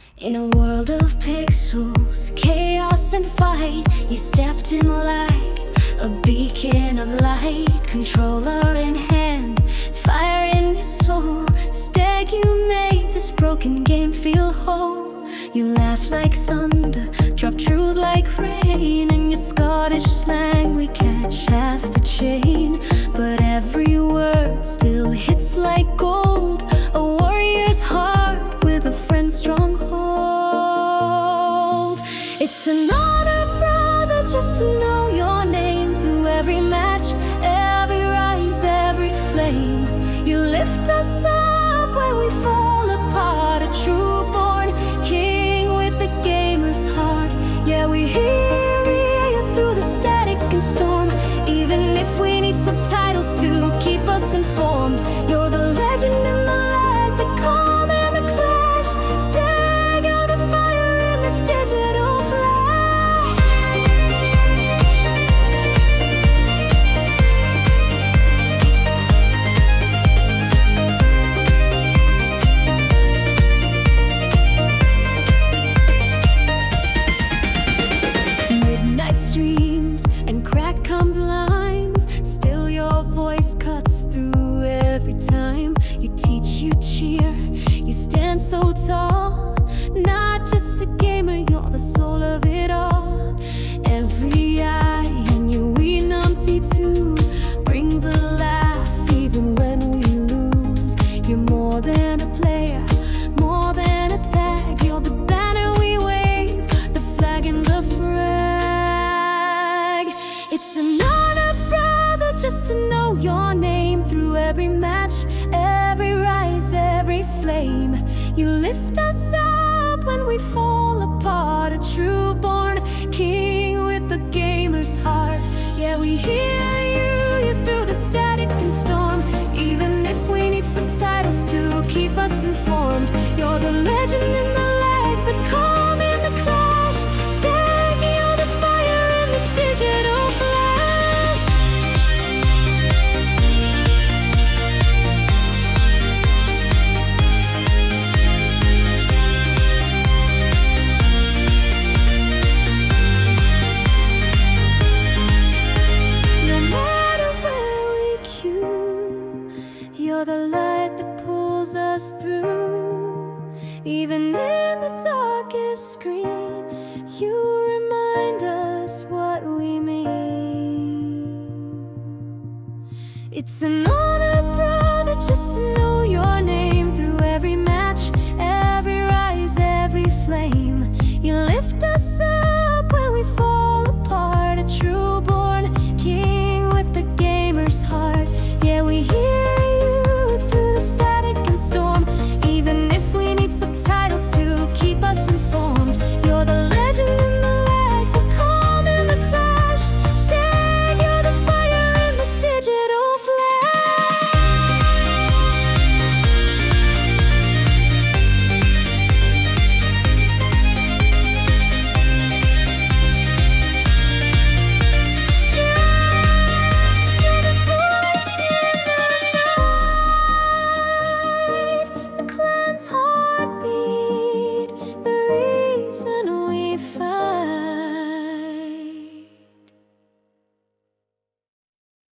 In a world of pixels, chaos and fight, you stepped in like a beacon of light. Controller in hand, fire in your soul. Instead you made this broken game feel whole. You laugh like thunder, drop truth like rain. In your Scottish slang we catch half the chain, but every word still hits like gold. A warrior's heart with a friend's stronghold. It's an honor, brother, just to know your name. Through every match, every rise, every flame, you lift us up when we fall apart. A true-born king with the gamer's heart. Yeah, we hear you through the static and storm. Even if we need subtitles to keep us informed, you're the legend in the lag, the calm and the clash. Stag on the fire in this digital flash. Midnight streams and crack comes lines, still your voice cuts through every time. You teach, you cheer, you stand so tall. Not just a gamer, you're the soul of it all. Every eye in your wee numpty too brings a laugh even when we lose. You're more than a player, more than a tag. You're the banner we wave, the flag and the frag. It's an honor, brother, just to know your name. Through every match, every rise, every flame, you lift us up when we fall apart. A true-born king with the gamer's heart. Yeah, we hear you through the static and storm. Even if we need subtitles to keep us informed, you're the legend in the lag, the calm and the clash. Staggy on the fire in this digital flash. No matter where we queue, you're the light that pulls us through. Even in the darkest screen, you remind us what we mean. It's an honor, brother, just to know your name. Through every match, every rise, every flame, you lift us up when we fall